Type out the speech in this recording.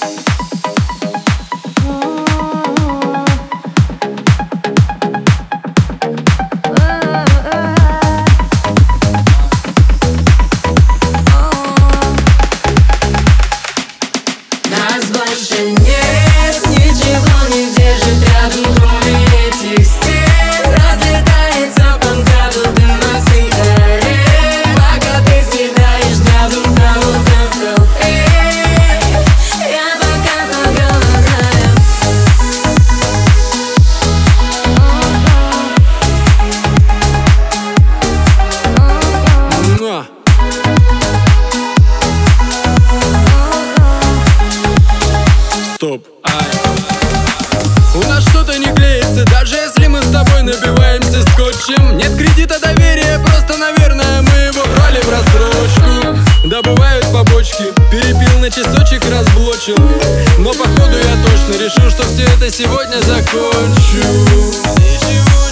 Нас больше нет, ничего не держит рядом, кроме этих стен. Разлетается по МКАДу дым от сигарет, пока ты съедаешь взглядом кого-то в толпе. Я пока поголодаю. Стоп, у нас что-то не клеится, даже если мы с тобой напиваемся скотчем. Нет кредита доверия, просто, наверное, мы его брали в рассрочку. Добывают побочки, перепил на часочек, разблочил. Но походу я точно решил, что все это сегодня закончу. Ничего